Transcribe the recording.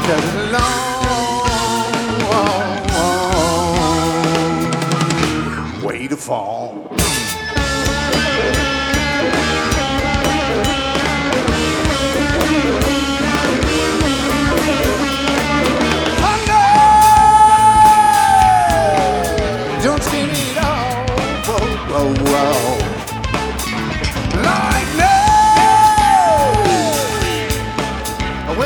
'cause it's a long way to fall. Don't see me at all. Whoa, whoa, whoa.